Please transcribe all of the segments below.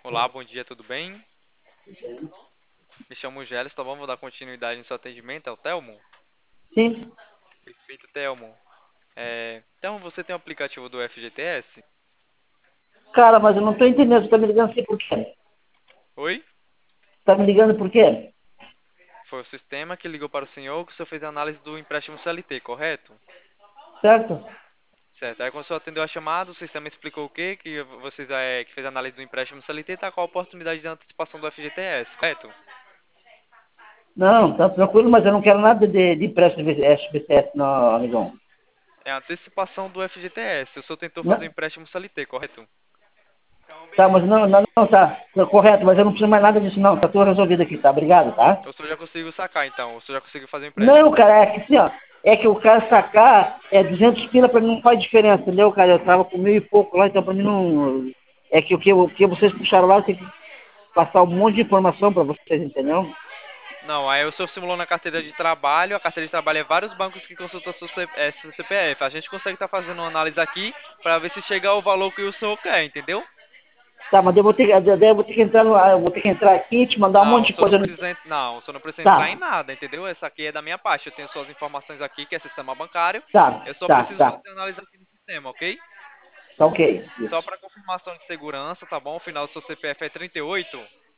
Olá, bom dia, tudo bem? Me chamo Gélis, tá bom? Vou dar continuidade no seu atendimento, é o Telmo? Sim, Perfeito, Telmo. Telmo, você tem o aplicativo do FGTS? cara, mas eu não tô entendendo. Você tá me ligando assim por quê? Oi? Tá me ligando por quê? Foi o sistema que ligou para o senhor que o senhor fez a análise do empréstimo CLT, correto? Certo? Certo. Aí quando o senhor atendeu a chamada, o sistema explicou o quê? Que vocês que fez a análise do empréstimo CLT tá com a oportunidade de antecipação do FGTS, correto? Não, tá tranquilo, mas eu não quero nada de empréstimo de SBTS, não, amigão. É a antecipação do FGTS. O senhor tentou fazer o Não, empréstimo CLT, correto? tá, mas não, tá correto, mas eu não preciso mais nada disso, não. Tá tudo resolvido aqui, tá? Obrigado, tá? O senhor já conseguiu sacar, então. O senhor já conseguiu fazer o Não, empréstimo. cara, é que assim, ó. É que o cara sacar 200 pila pra mim não faz diferença, entendeu, cara? Eu tava com mil e pouco lá, então pra mim não. É que o que vocês puxaram lá, eu tenho que passar um monte de informação pra vocês, entendeu? Não, aí o senhor simulou na carteira de trabalho. A carteira de trabalho é vários bancos que consultam seu CPF. A gente consegue estar fazendo uma análise aqui para ver se chega ao valor que o senhor quer, entendeu? Tá, mas eu vou ter que entrar no, eu vou ter que entrar aqui e te mandar um Não, monte o de senhor não coisa. precisa, não, o senhor não precisa entrar em Tá, nada, entendeu? Essa aqui é da minha parte. Eu tenho suas informações aqui, que é sistema bancário. tá, Eu só tá, preciso tá. fazer análise aqui no sistema, ok? Tá ok. Só Isso. para confirmação de segurança, tá bom? O final do seu CPF é 38.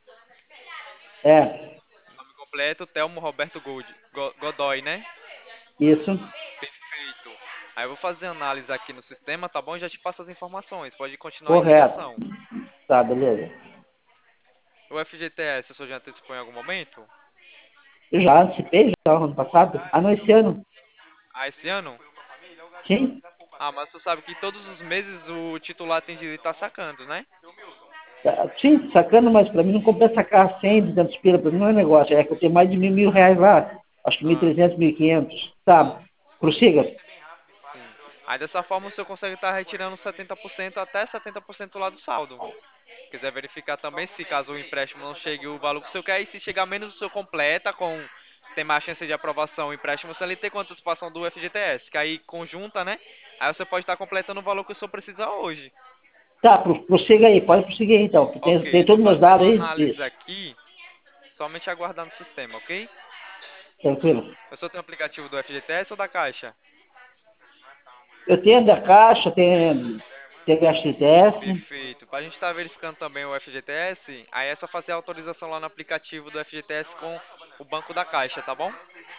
É, Nome completo, Telmo Roberto Godoy, né? isso. Perfeito. Aí eu vou fazer análise aqui no sistema, tá bom? E já te passo as informações. Pode continuar em Correto. ligação. Tá, beleza. O FGTS, o senhor já antecipou em algum momento? Eu já antecipei já ano passado. Ah, não, esse ano. Ah, esse ano? Sim. Ah, mas tu sabe que todos os meses o titular tem direito a estar sacando, né? Sim, sacando, mas pra mim não compensa sacar 100, 200 pila. Pra mim não é negócio. É que eu tenho mais de mil reais lá. Acho que Ah, 1.300, 1.500. Tá. Prossiga. sim. Aí dessa forma o senhor consegue estar retirando 70% até 70% lá do saldo. Se quiser verificar também se caso o empréstimo não chegue o valor que o senhor quer, e se chegar menos o senhor completa com tem mais chance de aprovação o empréstimo CLT com antecipação do FGTS, que aí conjunta, né? Aí você pode estar completando o valor que o senhor precisa hoje. Tá, prossiga aí. Pode prosseguir aí, então. Que Ok, tem eu tô todos os meus fazendo dados uma aí. análise Isso. aqui, somente aguardando o sistema, ok? Tranquilo. Eu só tenho o aplicativo do FGTS ou da Caixa? Eu tenho da Caixa, tem a HTS. Perfeito. Para a gente estar verificando também o FGTS, aí é só fazer a autorização lá no aplicativo do FGTS com o banco da Caixa, tá bom?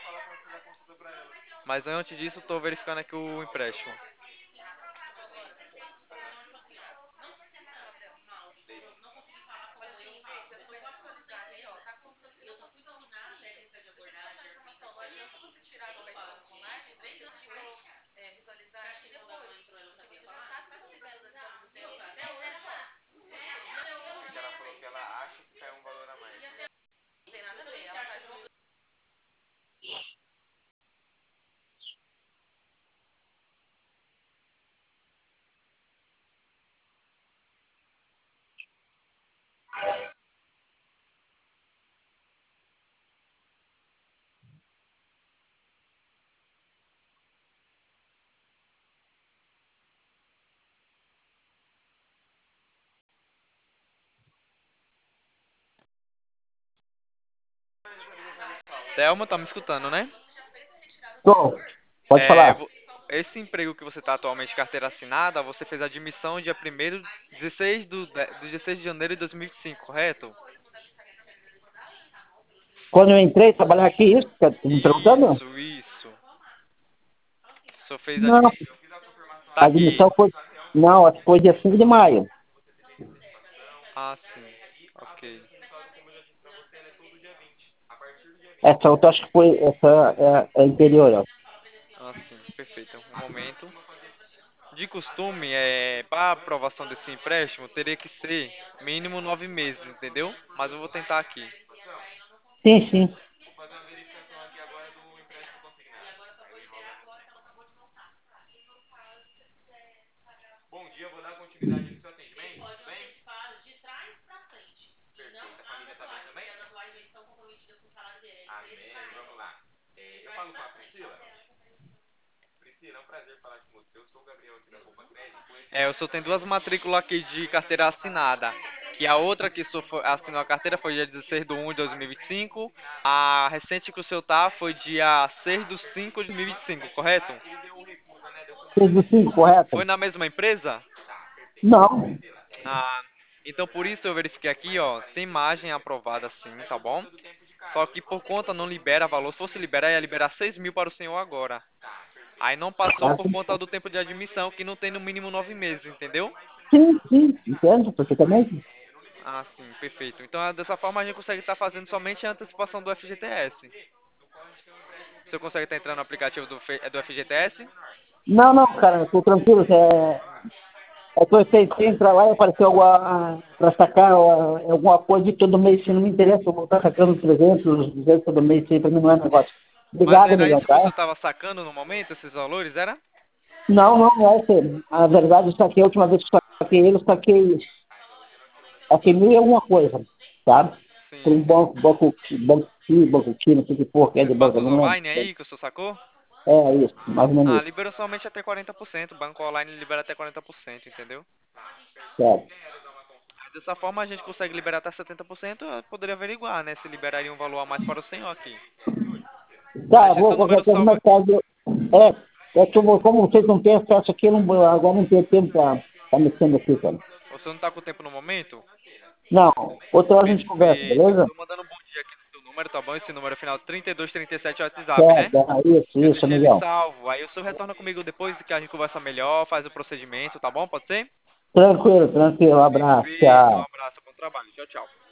Mas antes disso, estou verificando aqui o empréstimo. Thelma, tá me escutando, né? Tô. Pode É, falar. esse emprego que você está atualmente carteira assinada, você fez a admissão dia 1º, 16 de janeiro de 2025, correto? Quando eu entrei trabalhar aqui, isso, que tá me perguntando? Isso, isso. O senhor fez a Não, admissão. Tá a aqui. admissão foi. Não, acho que foi dia 5 de maio. Ah, sim. Ok. Essa outra acho que foi. Essa é anterior, ó. Ah, sim. Perfeito. Um momento. De costume, para aprovação desse empréstimo, teria que ser mínimo 9 meses, entendeu? Mas eu vou tentar aqui. Sim, sim. Bom dia, vou dar continuidade no seu atendimento, tudo bem? Perfeito. A família tá bem também? Amém. Vamos lá. Eu falo com a Priscila. Priscila, é um prazer falar com você. Eu sou o Gabriel aqui da Poupa Crédito. Eu só tenho duas matrículas aqui de carteira assinada. E a outra que assinou a carteira foi dia 16 de 1 de 2025. A recente que o seu tá foi dia 6 de 5 de 2025, correto? 6 do 5, correto? Foi na mesma empresa? Não. Ah, então por isso eu verifiquei aqui, ó, tem margem aprovada sim, tá bom? Só que por conta não libera valor. Se fosse liberar, ia liberar 6 mil para o senhor agora. Aí não passou Ah, por conta do tempo de admissão, que não tem no mínimo 9 meses, entendeu? sim, sim, entendo perfeitamente. Ah, sim, perfeito. Então dessa forma a gente consegue estar fazendo somente a antecipação do FGTS. Você consegue estar entrando no aplicativo do FGTS? Não, não, cara, eu tô tranquilo. É que eu tentei entrar lá e apareceu alguma, para sacar alguma coisa de todo mês, se não me interessa, eu vou estar sacando 300, 200 todo mês, isso aí pra mim não é negócio. Mas Obrigado, era amigão, isso que você tá? estava sacando no momento, esses valores, era? Não, não, não é isso. A verdade, eu saquei a última vez que eu saquei ele, eu saquei mil e alguma coisa, sabe? Por Sim. um banco X, não sei o que porra que é de Esses banco, eu bancos não lembro. online aí que o senhor sacou? É isso, mais ou menos Ah, isso. liberou somente até 40%. Banco online libera até 40%, entendeu? Certo. Dessa forma a gente consegue liberar até 70%. Eu poderia averiguar, né? Se liberaria um valor a mais para o senhor aqui. Eu Tá, deixei vou seu qualquer número coisa salvo mais aqui. tarde. É que eu vou, como vocês não têm acesso aqui, eu não, agora não tenho tempo pra mexendo aqui, cara. O senhor não tá com tempo no momento? Não, outra hora a gente conversa, Perfeito. beleza? Tô mandando um bom dia aqui no seu número, tá bom? Esse número é final 3237 é o WhatsApp, né? Certo, Eu isso, deixei ele amigão. salvo. Aí o senhor retorna comigo depois que a gente conversa melhor, faz o procedimento, tá bom? Pode ser? Tranquilo, tranquilo, um abraço, Perfeito. Um tchau. abraço, bom trabalho. Tchau, tchau.